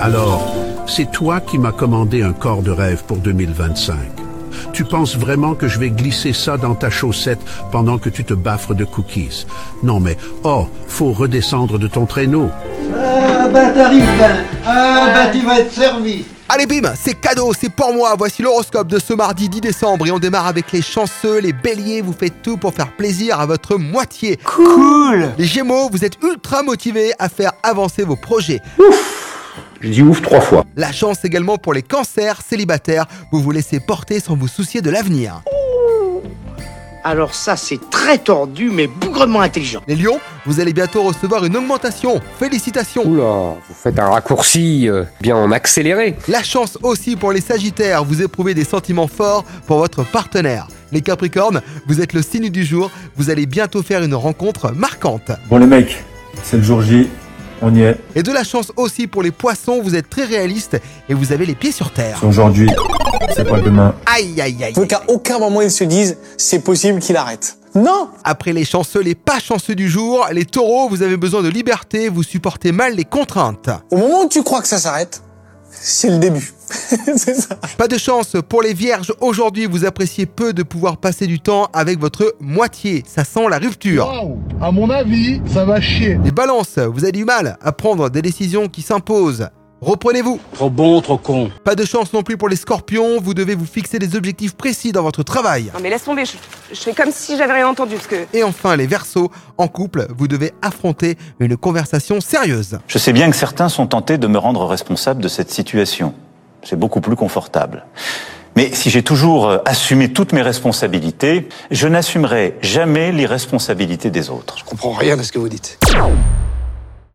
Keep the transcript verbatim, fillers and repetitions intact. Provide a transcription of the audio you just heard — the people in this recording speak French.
Alors, c'est toi qui m'as commandé un corps de rêve pour deux mille vingt-cinq. Tu penses vraiment que je vais glisser ça dans ta chaussette pendant que tu te baffres de cookies? Non mais, oh, faut redescendre de ton traîneau. Ah bah t'arrives ben. Ah bah tu vas être servi. Allez bim, c'est cadeau, c'est pour moi. Voici l'horoscope de ce mardi dix décembre et on démarre avec les chanceux, les béliers. Vous faites tout pour faire plaisir à votre moitié. Cool. Les gémeaux, vous êtes ultra motivés à faire avancer vos projets. Ouf. Je dis ouf trois fois. La chance également pour les cancers célibataires. Vous vous laissez porter sans vous soucier de l'avenir. Alors ça, c'est très tordu, mais bougrement intelligent. Les lions, vous allez bientôt recevoir une augmentation. Félicitations. Oula, vous faites un raccourci euh, bien en accéléré. La chance aussi pour les sagittaires. Vous éprouvez des sentiments forts pour votre partenaire. Les capricornes, vous êtes le signe du jour. Vous allez bientôt faire une rencontre marquante. Bon les mecs, c'est le jour J, on y est. Et de la chance aussi pour les poissons. Vous êtes très réalistes et vous avez les pieds sur terre. C'est aujourd'hui, c'est pas demain. Aïe aïe aïe. Il faut qu'à aucun moment ils se disent c'est possible qu'il arrête. Non. Après les chanceux, les pas chanceux du jour, les taureaux, vous avez besoin de liberté, vous supportez mal les contraintes. Au moment où tu crois que ça s'arrête, c'est le début. C'est ça. Pas de chance pour les vierges. Aujourd'hui, vous appréciez peu de pouvoir passer du temps avec votre moitié. Ça sent la rupture. Wow, à mon avis, ça va chier. Les balances, vous avez du mal à prendre des décisions qui s'imposent. Reprenez-vous. Trop bon, trop con. Pas de chance non plus pour les scorpions. Vous devez vous fixer des objectifs précis dans votre travail. Non mais laisse tomber, je, je fais comme si j'avais rien entendu parce que... Et enfin, les verseaux, en couple, vous devez affronter une conversation sérieuse. Je sais bien que certains sont tentés de me rendre responsable de cette situation. C'est beaucoup plus confortable. Mais si j'ai toujours assumé toutes mes responsabilités, je n'assumerai jamais l'irresponsabilité des autres. Je comprends rien à ce que vous dites.